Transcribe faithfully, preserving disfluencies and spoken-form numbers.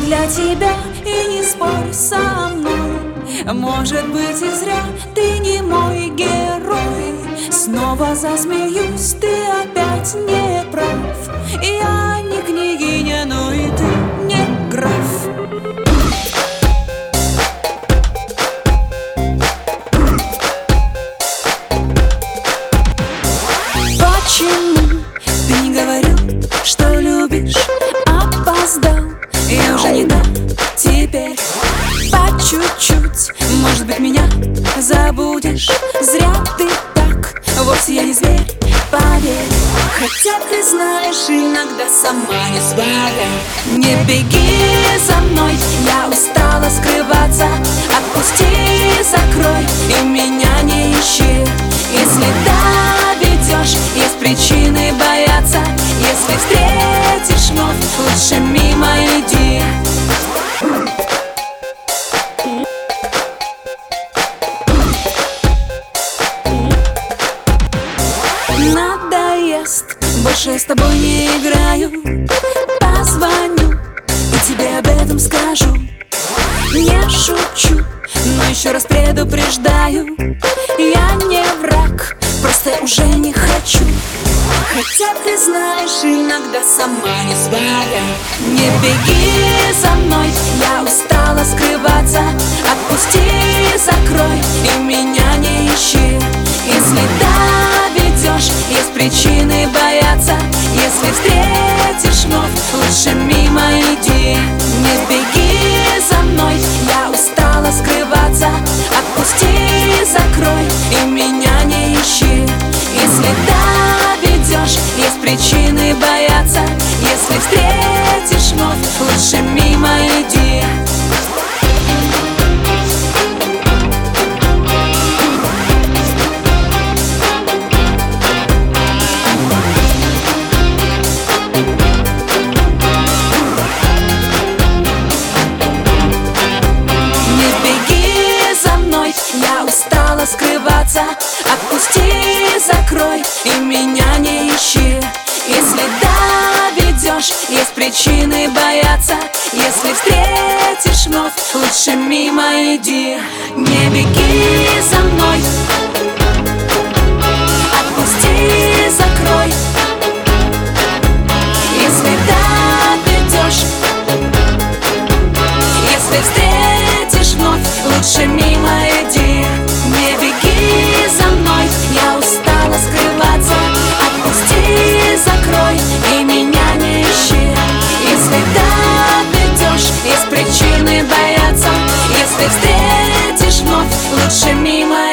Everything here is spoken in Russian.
для тебя, и не спорь со мной. Может быть, и зря ты не мой герой. Снова засмеюсь, ты опять не прав. Я не княгиня, но и ты не граф. Почему ты не говорил, что любишь? Опоздал, я уже не та теперь. По чуть-чуть, может быть, меня забудешь. Зря ты так, вовсе я не зверь, поверь. Хотя ты знаешь, иногда сама не своя. Не беги за мной, я устала скрываться. Отпусти, закрой и меня не ищи. Если доведешь, есть причины бояться. Если встретишь вновь, лучше мимо иди. Надоест, больше я с тобой не играю. Позвоню и тебе об этом скажу. Не шучу, но еще раз предупреждаю. Я не враг, просто я уже не хочу. Хотя ты знаешь, иногда сама не своя. Не беги за мной, я устала скрываться. Отпусти, закрой и меня не ищи. Если доведешь, есть причины бояться. Если встретишь вновь, лучше мимо иди. Не беги за мной, я устала скрываться. Отпусти, закрой и меня не ищи. Если доведешь, есть причины бояться. Если встретишь вновь, лучше мимо иди. Я устала скрываться. Отпусти, закрой и меня не ищи. Если доведешь, есть причины бояться. Если встретишь вновь, лучше мимо иди. Не беги за мной. Отпусти, закрой. Если доведешь, если встретишь вновь, лучше мимо иди. Не беги за мной, я устала скрываться. Отпусти, закрой и меня не ищи. Если доведешь, есть причины бояться. Если встретишь вновь, лучше мимо